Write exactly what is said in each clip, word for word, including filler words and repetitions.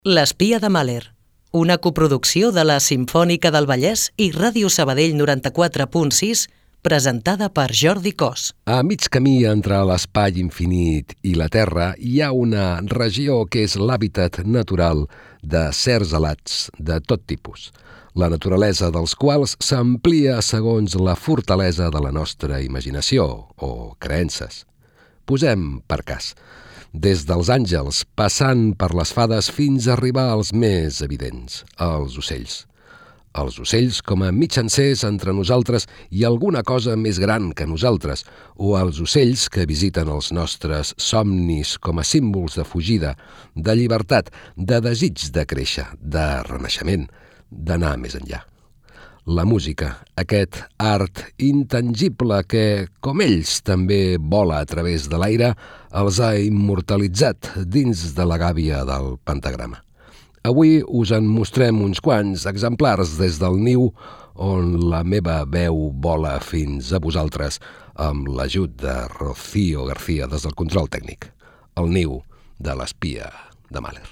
L'espia de Mahler, una coproducció de la Simfònica del Vallès i Ràdio Sabadell noranta-quatre punt sis, presentada per Jordi Cos. A mig camí entre l'espai infinit i la Terra hi ha una regió que és l'hàbitat natural de certs alats de tot tipus, la naturalesa dels quals s'amplia segons la fortalesa de la nostra imaginació o creences. Posem per cas, des dels àngels, passant per les fades fins a arribar als més evidents, els ocells. Els ocells com a mitjancers entre nosaltres i alguna cosa més gran que nosaltres, o els ocells que visiten els nostres somnis com a símbols de fugida, de llibertat, de desig de créixer, de renaixement, d'anar més enllà. La música, aquest art intangible que, com ells, també vola a través de l'aire, els ha immortalitzat dins de la gàbia del pentagrama. Avui us en mostrem uns quants exemplars des del niu on la meva veu vola fins a vosaltres amb l'ajut de Rocío García des del control tècnic. El niu de l'espia de Mahler.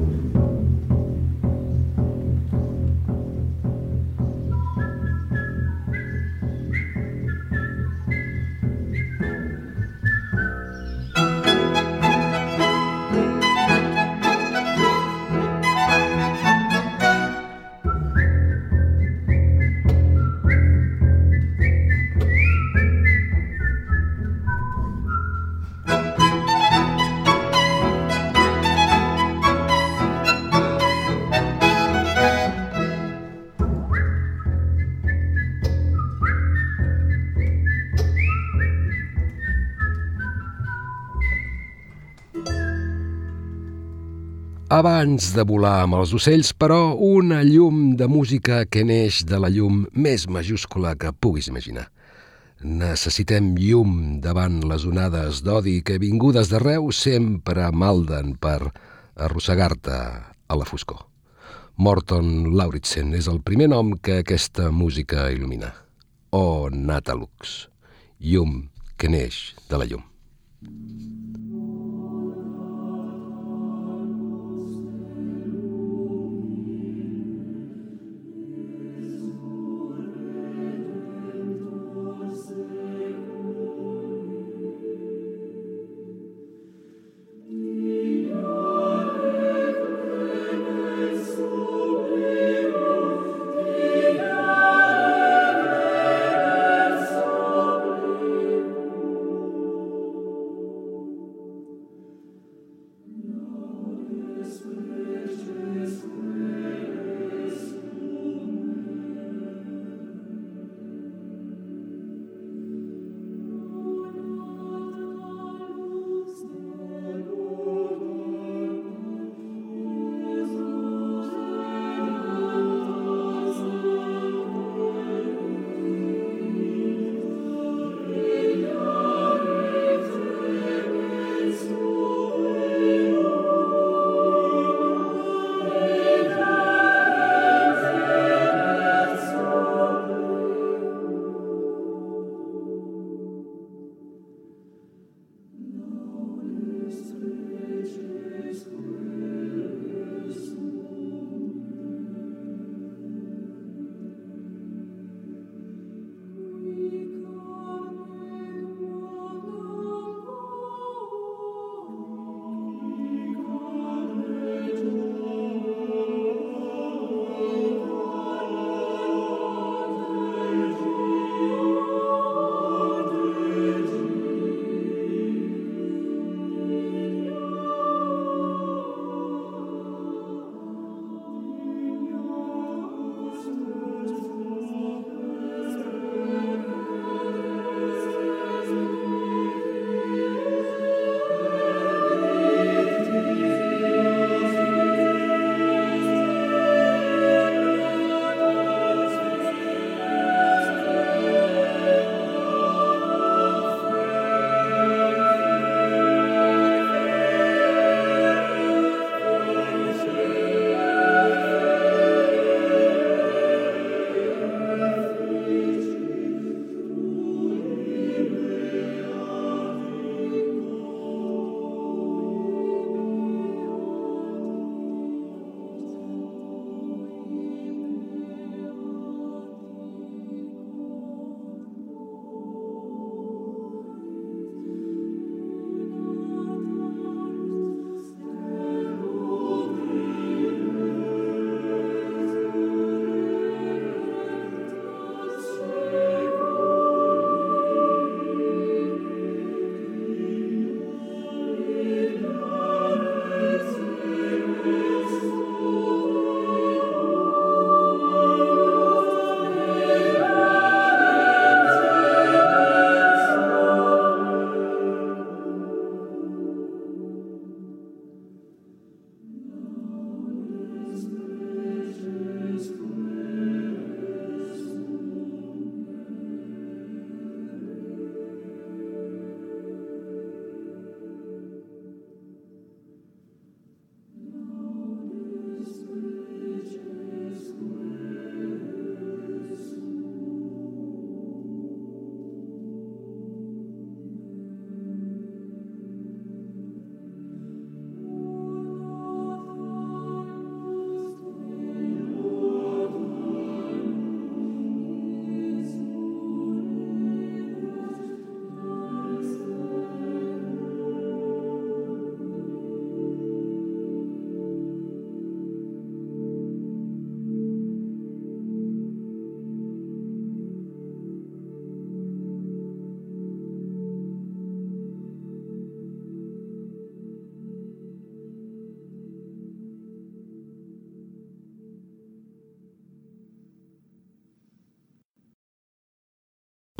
Abans de volar amb els ocells, però, una llum de música que neix de la llum més majúscula que puguis imaginar. Necessitem llum davant les onades d'odi que, vingudes d'arreu, sempre malden per arrossegar-te a la foscor. Morton Lauritsen és el primer nom que aquesta música il·lumina. O Natalux, llum que neix de la llum.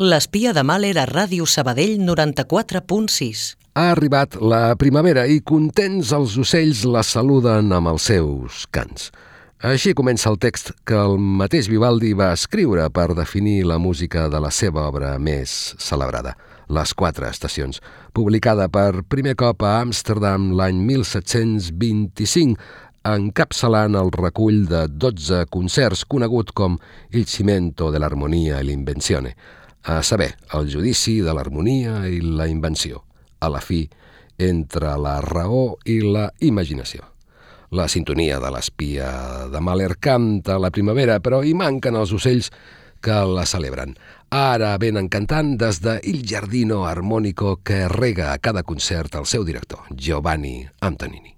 L'espia de Mahler a Ràdio Sabadell noranta-quatre punt sis. Ha arribat la primavera i contents els ocells la saluden amb els seus cants. Així comença el text que el mateix Vivaldi va escriure per definir la música de la seva obra més celebrada, Les quatre estacions, publicada per primer cop a Amsterdam l'any mil set-cents vint-i-cinc, encapçalant el recull de dotze concerts conegut com Il cimento de l'armonia e l'invenzione, a saber, el judici de l'harmonia i la invenció, a la fi, entre la raó i la imaginació. La sintonia de l'espia de Mahler canta la primavera, però hi manquen els ocells que la celebren. Ara venen cantant des de Il Giardino Armonico que rega a cada concert el seu director, Giovanni Antonini.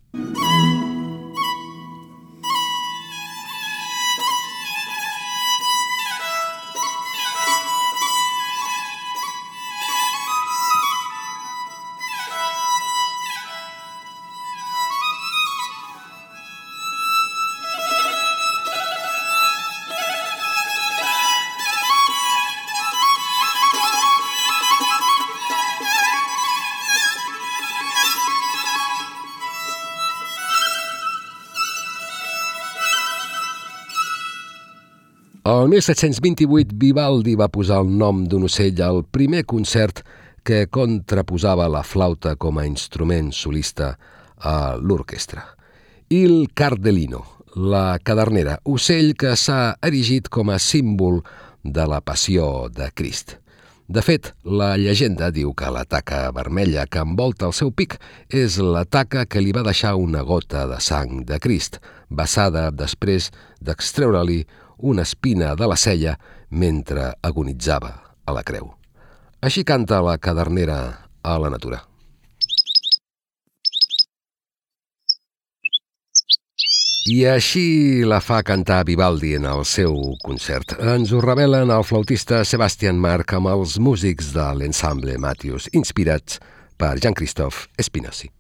El mil set-cents vint-i-vuit, Vivaldi va posar el nom d'un ocell al primer concert que contraposava la flauta com a instrument solista a l'orquestra. Il Cardellino, la cadernera, ocell que s'ha erigit com a símbol de la passió de Crist. De fet, la llegenda diu que la taca vermella que envolta el seu pic és la taca que li va deixar una gota de sang de Crist, vessada després d'extreure-li una espina de la cella mentre agonitzava a la creu. Així canta la cadernera a la natura. I així la fa cantar Vivaldi en el seu concert. Ens ho revelen el flautista Sebastian Marc amb els músics de l'ensemble Matthews, inspirats per Jean-Christophe Espinacy.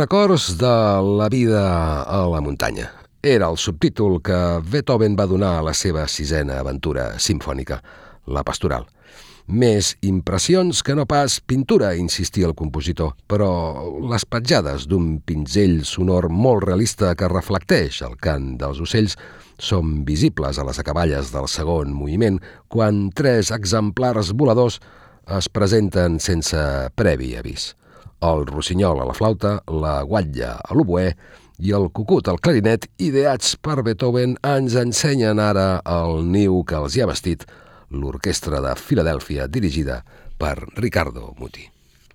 Records de la vida a la muntanya. Era el subtítol que Beethoven va donar a la seva sisena aventura simfònica, la Pastoral. Més impressions que no pas pintura, insistia el compositor, però les petjades d'un pinzell sonor molt realista que reflecteix el cant dels ocells són visibles a les acaballes del segon moviment quan tres exemplars voladors es presenten sense previ avís. El rossinyol a la flauta, la guatlla a l'oboè i el cucut al clarinet, ideats per Beethoven, ens ensenyen ara el niu que els hi ha vestit l'Orquestra de Filadèlfia, dirigida per Riccardo Muti.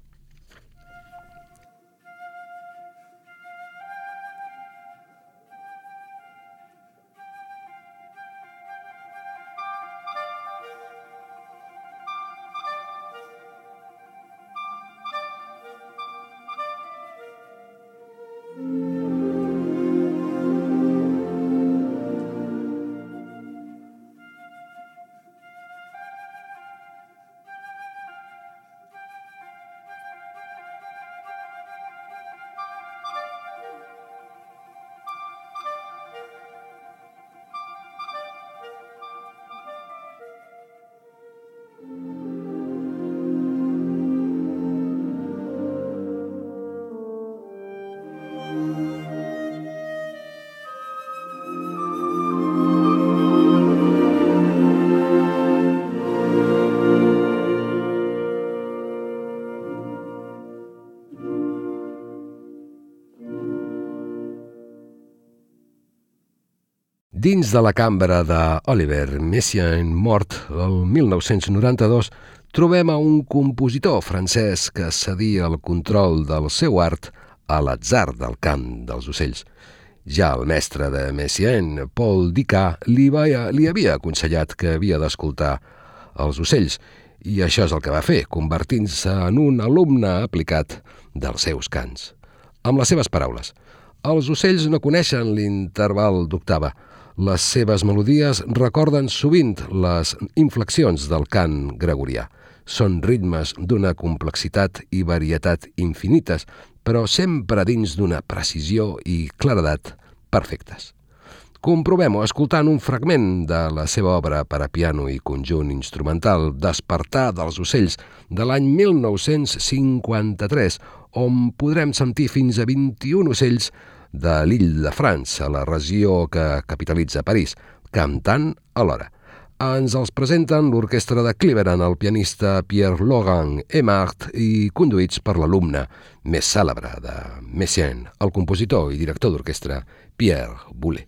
Dins de la cambra d'Oliver Messiaen, mort el mil nou-cents noranta-dos, trobem a un compositor francès que cedia el control del seu art a l'atzar del cant dels ocells. Ja el mestre de Messiaen, Paul Dicard, li, va, li havia aconsellat que havia d'escoltar els ocells, i això és el que va fer, convertint-se en un alumne aplicat dels seus cants. Amb les seves paraules, els ocells no coneixen l'interval d'octava. Les seves melodies recorden sovint les inflexions del cant gregorià. Són ritmes d'una complexitat i varietat infinites, però sempre dins d'una precisió i claredat perfectes. Comprovem-ho escoltant un fragment de la seva obra per a piano i conjunt instrumental Despertar dels ocells de l'any mil nou-cents cinquanta-tres, on podrem sentir fins a vint-i-un ocells de l'Île-de-France, a la regió que capitalitza París, cantant alhora. Ens els presenten l'orquestra de Cleveland, el pianista Pierre-Laurent Aimard i conduïts per l'alumne més cèlebre de Messiaen, el compositor i director d'orquestra Pierre Boulez.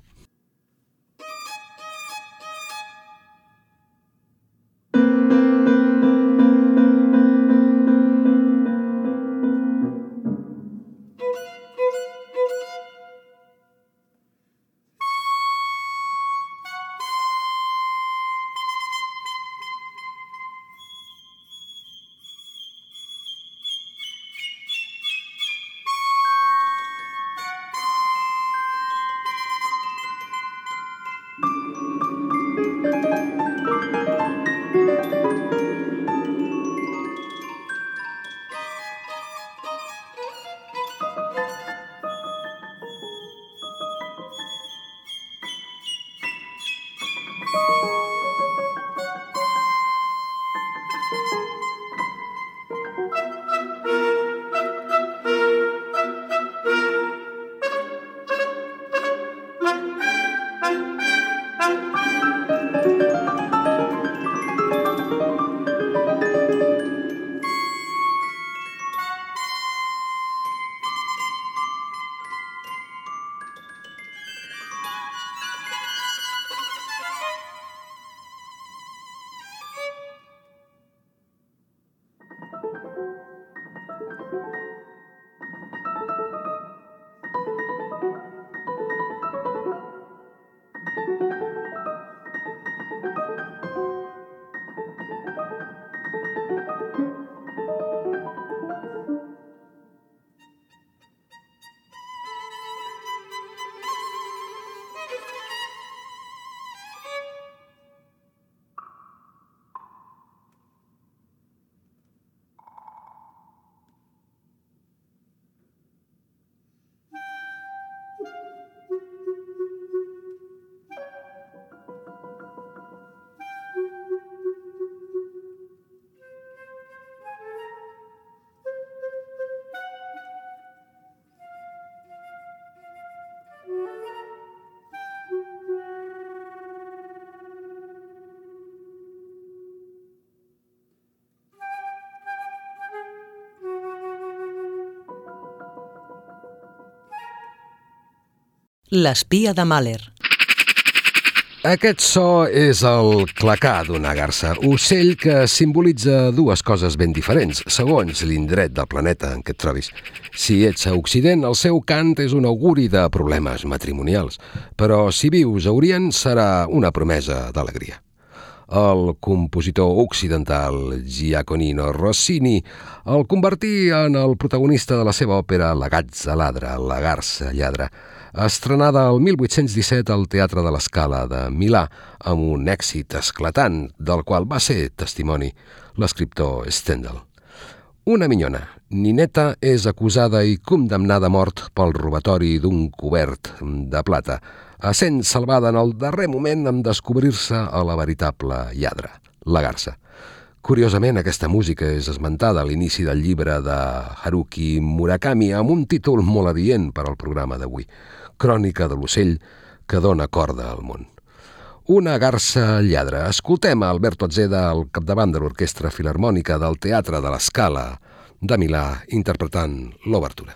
L'espia de Mahler. Aquest so és el clacar d'una garsa, ocell que simbolitza dues coses ben diferents, segons l'indret del planeta en què et trobis. Si ets a Occident, el seu cant és un auguri de problemes matrimonials, però si vius a Orient serà una promesa d'alegria. El compositor occidental Giacomino Rossini el convertí en el protagonista de la seva òpera La Gazza ladra, la garsa lladra, estrenada el mil vuit-cents disset al Teatre de la Scala de Milà, amb un èxit esclatant, del qual va ser testimoni l'escriptor Stendhal. Una minyona, Ninetta, és acusada i condemnada a mort pel robatori d'un cobert de plata, essent salvada en el darrer moment en descobrir-se a la veritable lladra, la garsa. Curiosament, aquesta música és esmentada a l'inici del llibre de Haruki Murakami amb un títol molt adient per al programa d'avui, Crònica de l'ocell que dona corda al món. Una garsa lladra. Escoltem a Alberto Azzeda al capdavant de l'Orquestra Filharmònica del Teatre de la Scala de Milà interpretant l'obertura.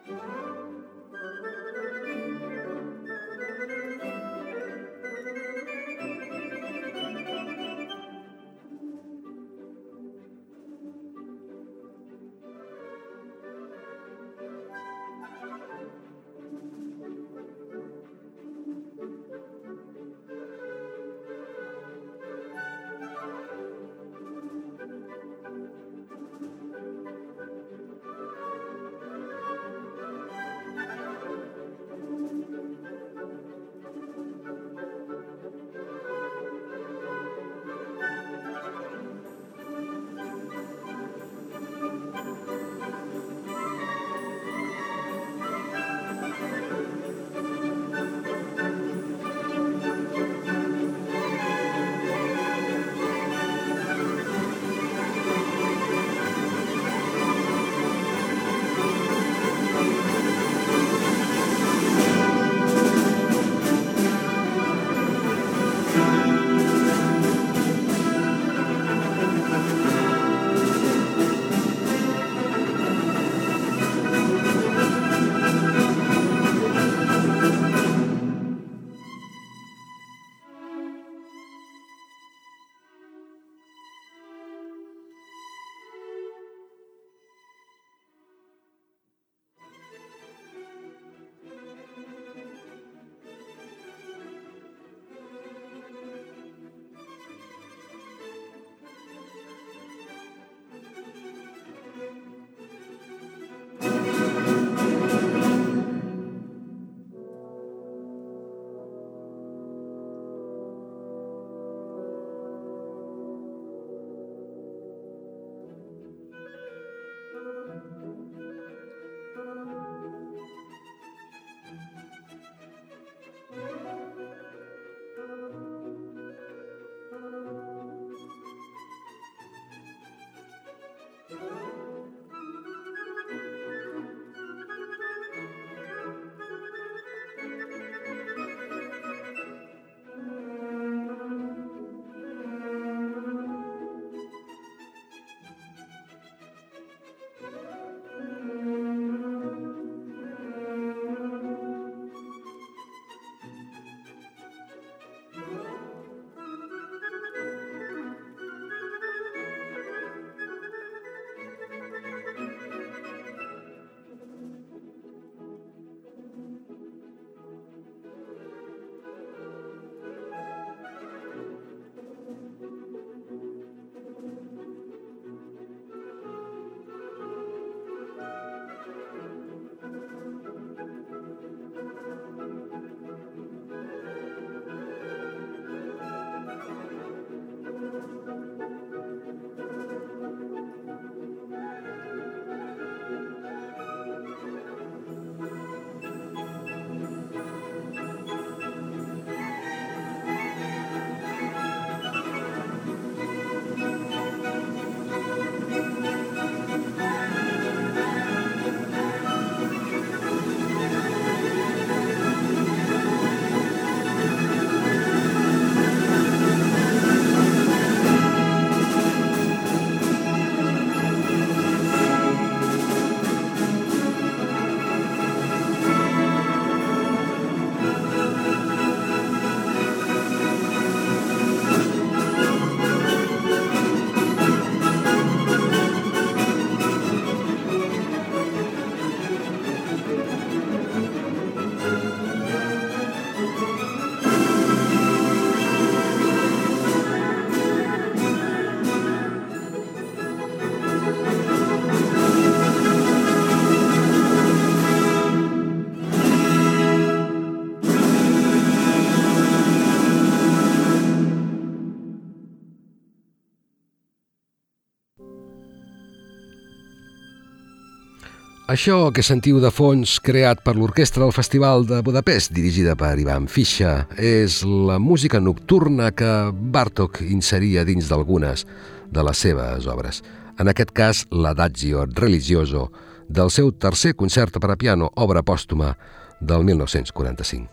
Això que sentiu de fons, creat per l'Orquestra del Festival de Budapest, dirigida per Ivan Fischer, és la música nocturna que Bartók inseria dins d'algunes de les seves obres. En aquest cas, l'Adagio Religioso, del seu tercer concert per a piano, obra pòstuma del mil nou-cents quaranta-cinc.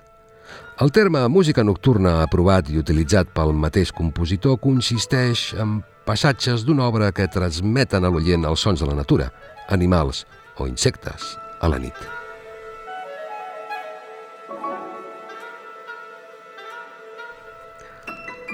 El terme música nocturna, aprovat i utilitzat pel mateix compositor, consisteix en passatges d'una obra que transmeten a l'oient els sons de la natura, animals o insectes a la nit.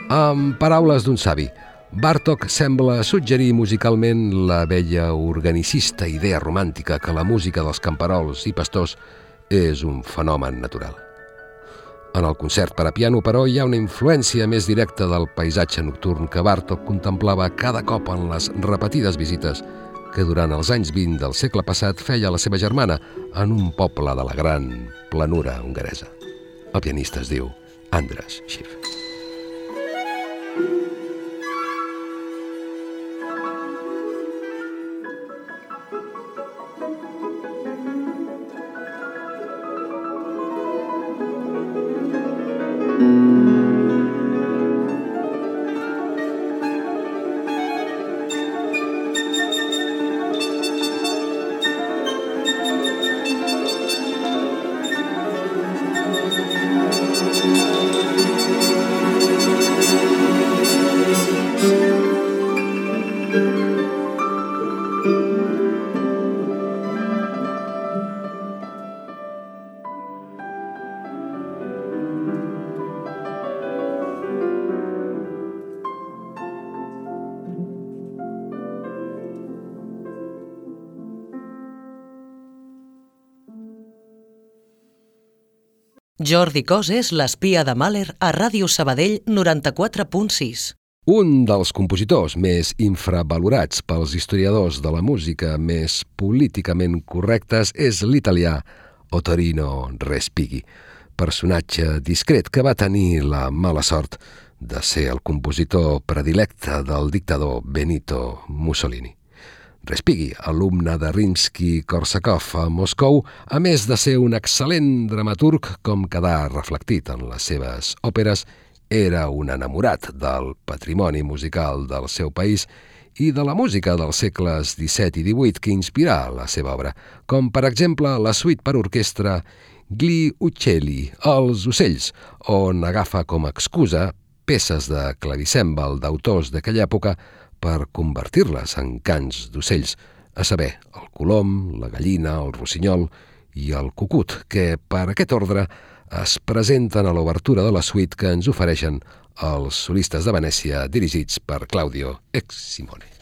Amb paraules d'un savi, Bartók sembla suggerir musicalment la vella organicista idea romàntica que la música dels camperols i pastors és un fenomen natural. En el concert per a piano, però, hi ha una influència més directa del paisatge nocturn que Bartók contemplava cada cop en les repetides visites que durant els anys vint del segle passat feia a la seva germana en un poble de la gran planura hongaresa. El pianista es diu András Schiff. Jordi Cos és l'espia de Mahler a Ràdio Sabadell noranta-quatre punt sis. Un dels compositors més infravalorats pels historiadors de la música més políticament correctes és l'italià Ottorino Respighi, personatge discret que va tenir la mala sort de ser el compositor predilecte del dictador Benito Mussolini. Respighi, alumne de Rimsky-Korsakov a Moscou, a més de ser un excel·lent dramaturg, com quedà reflectit en les seves òperes, era un enamorat del patrimoni musical del seu país i de la música dels segles disset i divuit que inspirà la seva obra, com per exemple la suite per orquestra Gli Uccelli, els ocells, on agafa com a excusa peces de clavicèmbal d'autors d'aquella època per convertir-les en cants d'ocells, a saber, el colom, la gallina, el rossinyol i el cucut, que per aquest ordre es presenten a l'obertura de la suite que ens ofereixen els solistes de Venècia dirigits per Claudio Ex Simone.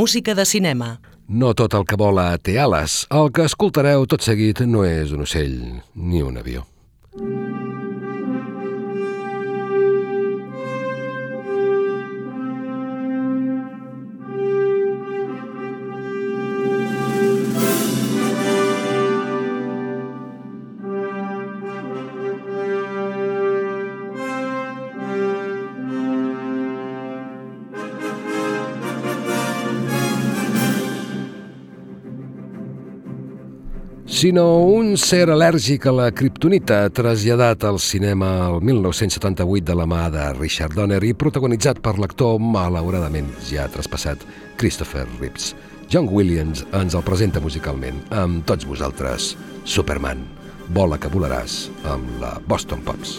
música de cinema. No tot el que vola té ales. El que escoltareu tot seguit no és un ocell ni un avió. Sinó un ser al·lèrgic a la kriptonita traslladat al cinema el mil nou-cents setanta-vuit de la mà de Richard Donner i protagonitzat per l'actor malauradament ja traspassat Christopher Reeves. John Williams ens el presenta musicalment amb tots vosaltres, Superman, vola que volaràs amb la Boston Pops.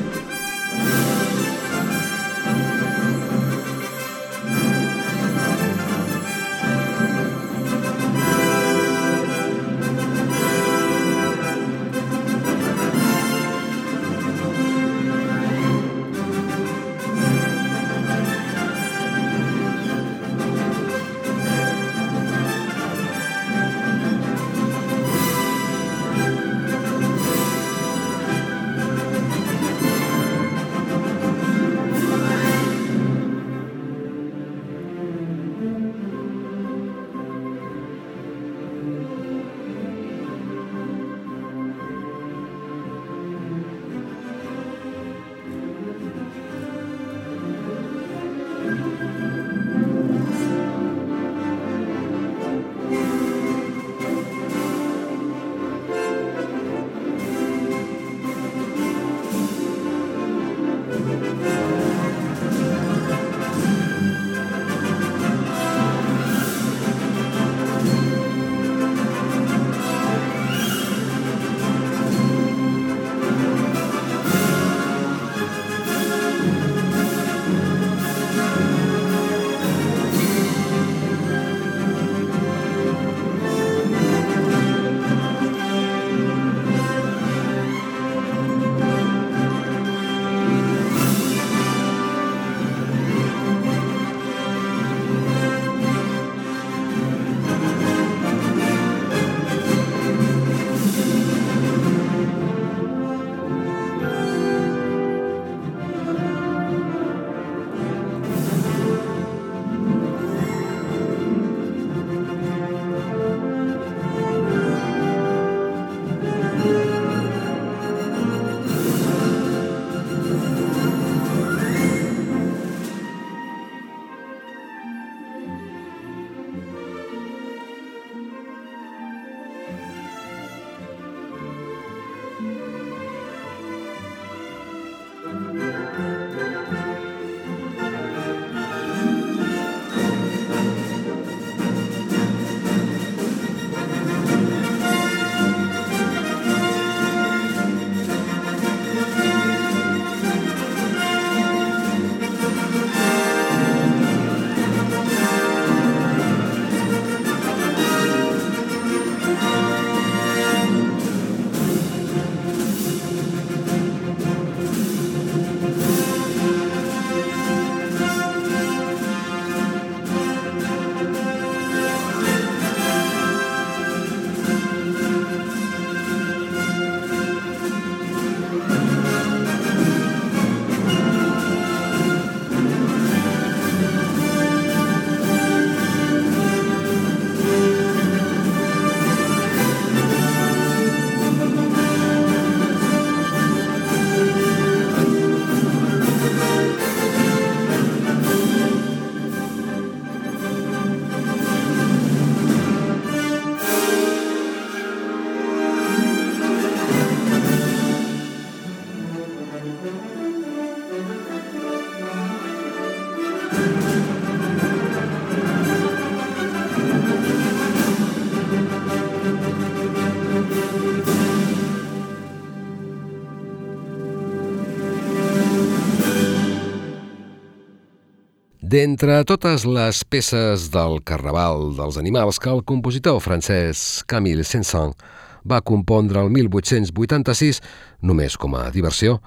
D'entre totes les peces del Carnaval dels Animals que el compositor francès Camille Saint-Saëns va compondre el mil vuit-cents vuitanta-sis, només com a diversió,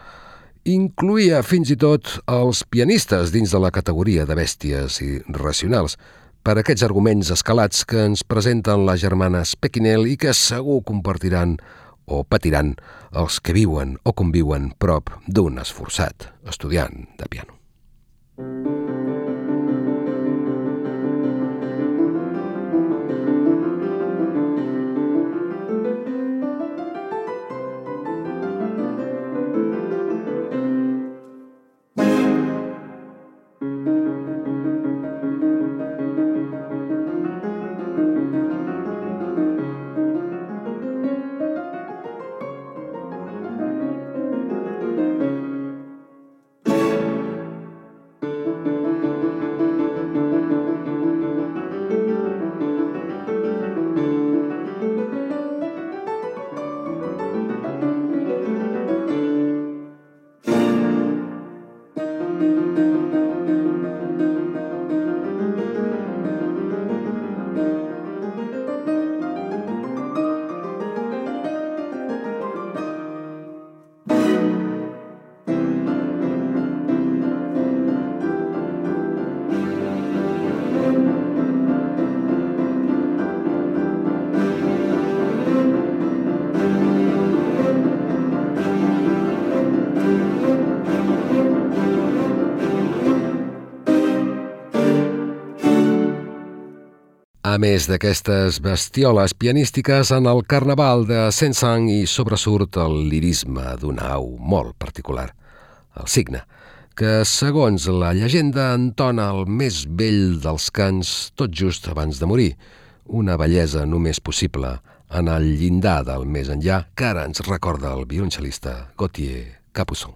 incloïa fins i tot els pianistes dins de la categoria de bèsties irracionals. per aquests arguments escalats que ens presenten les germanes Pekinel i que segur compartiran o patiran els que viuen o conviuen prop d'un esforçat estudiant de piano. A més d'aquestes bestioles pianístiques, en el Carnaval de Saint-Saëns hi sobresurt el lirisme d'una au molt particular, el cigne, que, segons la llegenda, entona el més vell dels cants tot just abans de morir, una bellesa només possible en el llindar del més enllà que ara ens recorda el violoncel·lista Gauthier Capuçon.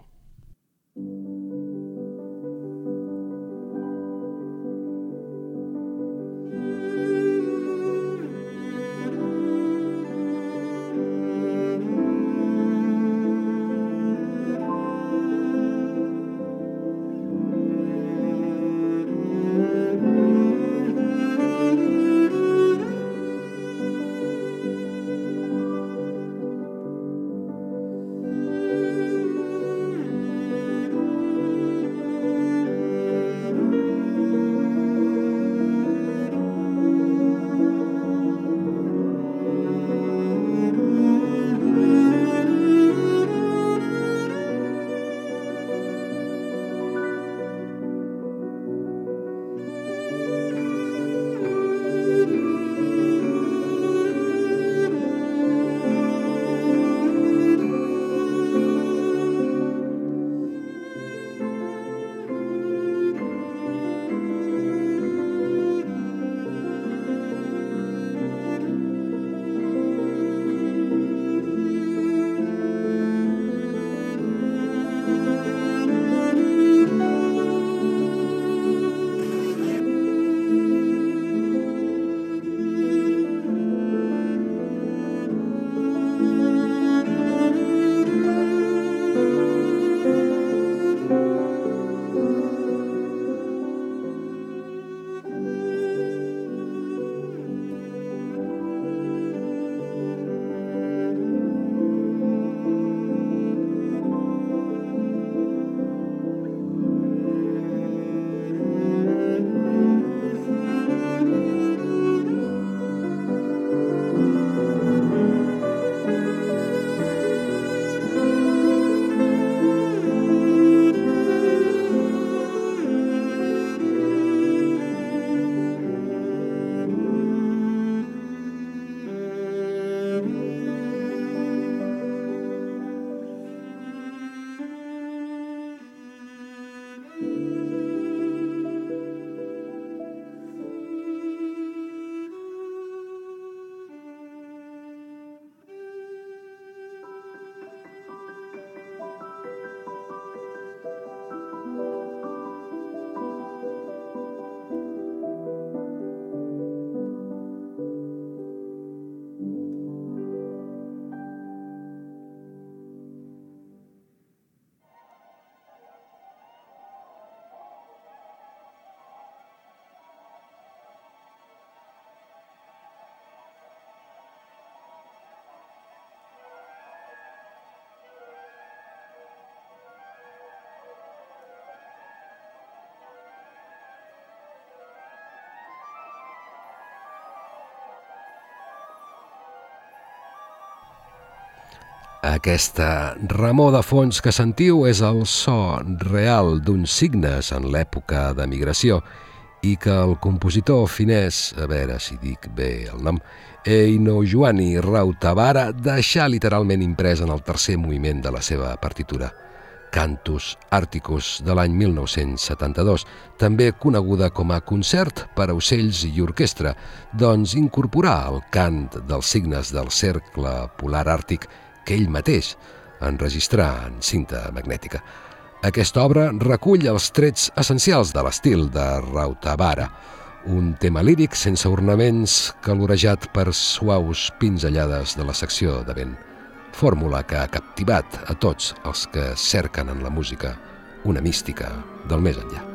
Aquesta remor de fons que sentiu és el so real d'uns signes en l'època de migració i que el compositor finès, a veure si dic bé el nom, Eino Juani Rautavaara deixà literalment imprès en el tercer moviment de la seva partitura, Cantus Arcticus de l'any mil nou-cents setanta-dos, també coneguda com a concert per a ocells i orquestra, doncs incorporar el cant dels signes del cercle polar àrtic que ell mateix enregistrà en cinta magnètica. Aquesta obra recull els trets essencials de l'estil de Rautavaara, un tema líric sense ornaments calorejat per suaus pinzellades de la secció de vent, fórmula que ha captivat a tots els que cerquen en la música una mística del més enllà.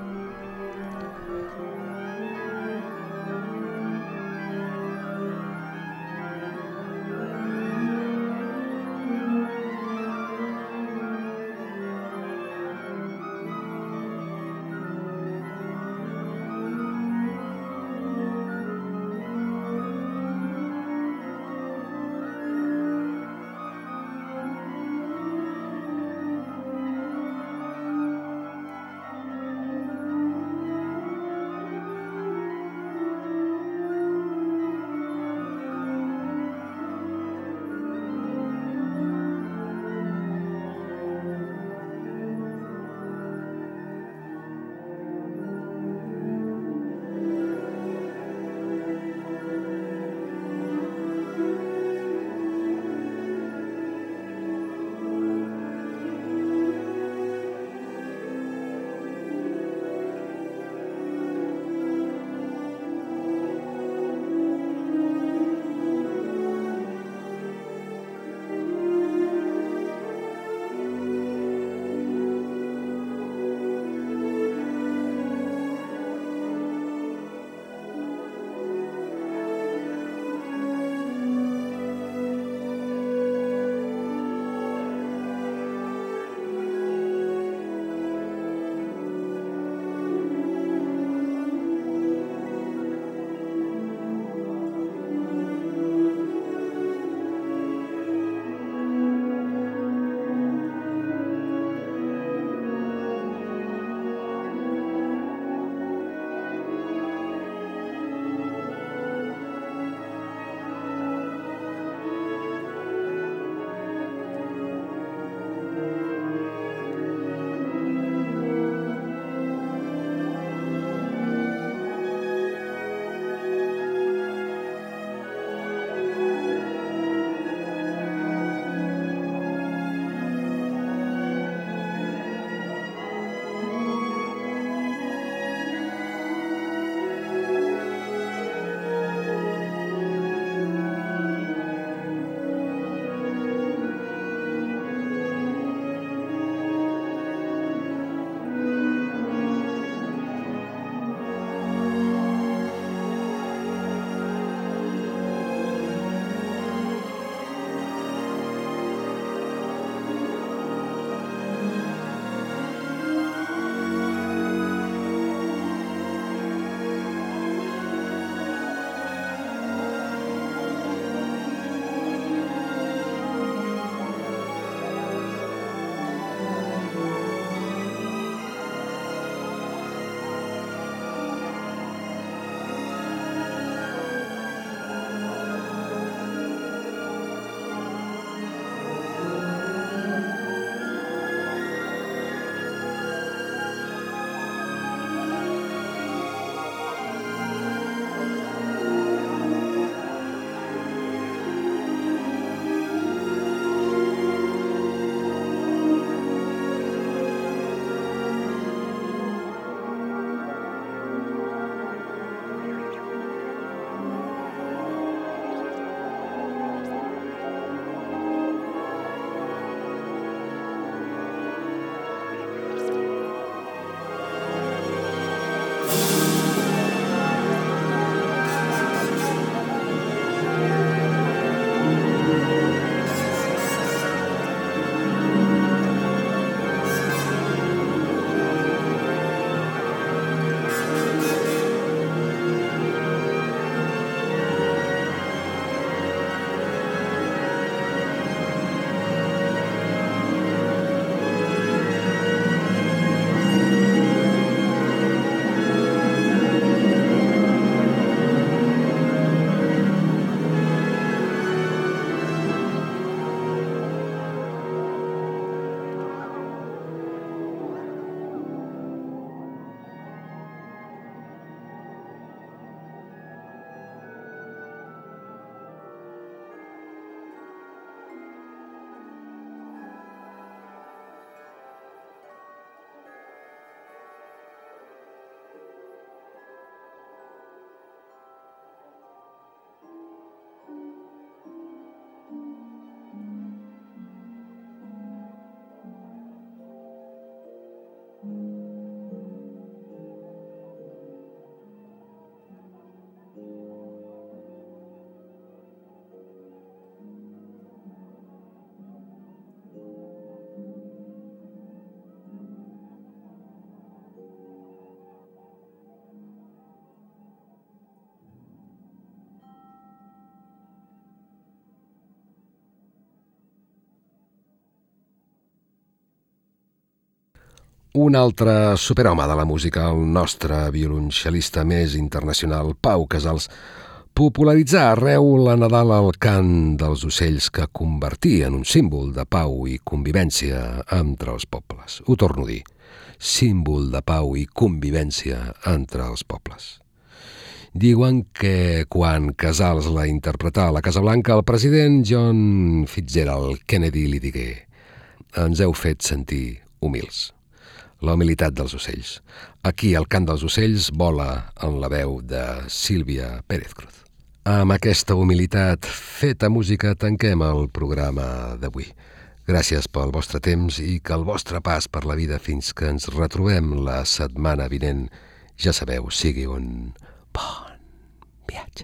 Un altre superhome de la música, el nostre violoncel·lista més internacional, Pau Casals, popularitzà arreu la Nadal el cant dels ocells que convertí en un símbol de pau i convivència entre els pobles. Ho torno a dir, símbol de pau i convivència entre els pobles. Diuen que quan Casals la interpretà a la Casa Blanca, el president John Fitzgerald Kennedy li digué: ens heu fet sentir humils. La humilitat dels ocells. Aquí el cant dels ocells vola en la veu de Sílvia Pérez Cruz. Amb aquesta humilitat feta música tanquem el programa d'avui. Gràcies pel vostre temps i que el vostre pas per la vida fins que ens retrobem la setmana vinent, ja sabeu, sigui un bon viatge.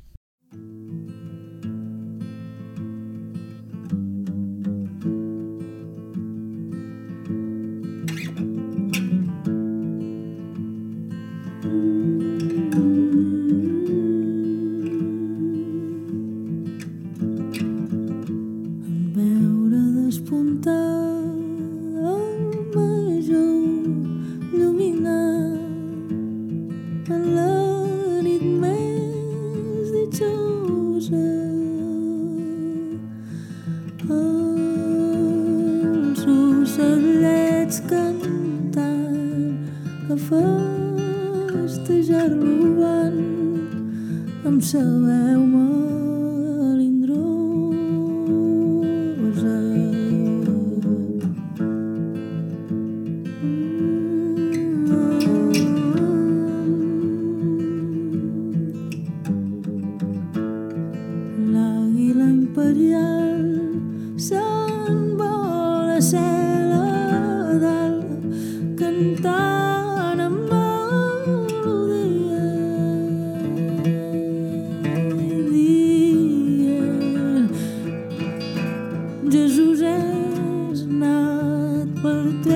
Amb sa veu melindrosa. L'àguila imperial s'envola a cel a dalt, cantant amb Jesús és nat per tres.